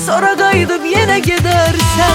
sonra qayıdıb yenə gedərsən.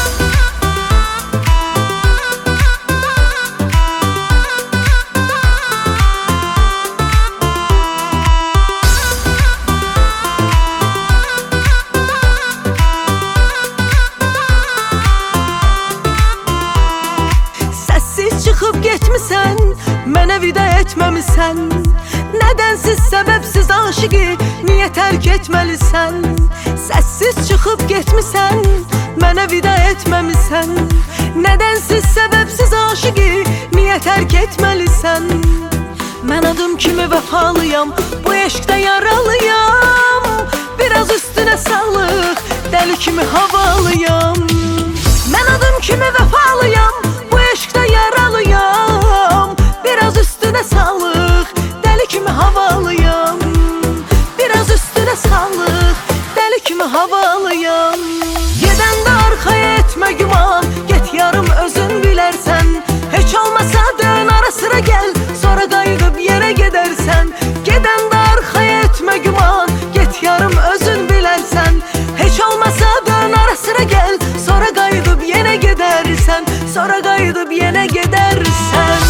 Çıxıb getmisən, mənə vida etməmisən. Nədənsiz, səbəbsiz aşıqı niyə tərk etməlisən? Səssiz çıxıb getmisən, mənə vida etməmisən. Nədənsiz, səbəbsiz aşıqı niyə tərk etməlisən? Mən adım kimi vəfalıyam, bu eşqdə yaralıyam. Biraz üstünə sağlıq, dəli kimi havalıyam. Mən adım kimi vəfalıyam, bu eşqdə yaralıyam. Biraz üstünə sağlıq, dəli kimi havalıyam. Biraz üstünə sağlıq, dəli kimi havalıyam. Gedəndə arxaya etmə güman, get yarım özün bilərsən. Heç olmasa dön ara sıra gəl, sonra qayıdıb yerə gedərsən. Gedəndə arxaya etmə güman, get yarım özün bilərsən. Heç olmasa dön ara sıra gəl, sonra qayıdıb yenə gedərsən. Sonra qayıdıb yenə gedərsən.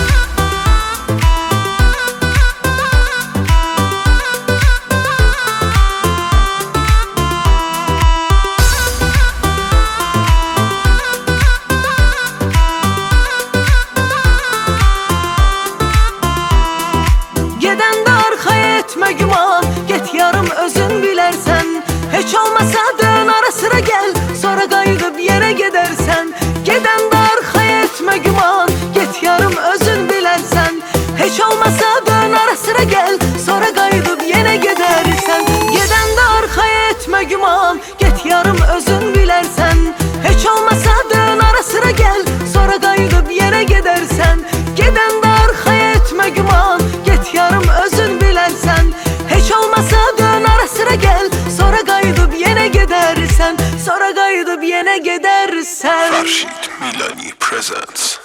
Gedəndə arxaya etmə güman, get yarım özün bilərsən. Heç olmasa dön ara sıra gəl, sonra qayıdıb yerə gedərsən. Gedəndə arxaya etmə güman, get yarım özün bilərsən. Heç olmasa dön ara sıra gəl, sonra qayıdıb yenə gedərsən. Gedəndə arxaya etmə güman, get yarım özün bilərsən. Heç olmasa dön ara sıra gəl, sonra qayıdıb yerə gedərsən. Gedəndə arxaya etmə güman, get yarım özün bilərsən. Heç olmasa dön ara sıra gəl, sonra qayıdıb yenə gedərsən. Sonra qayıdıb yenə gedərsən. Farshid Milani presents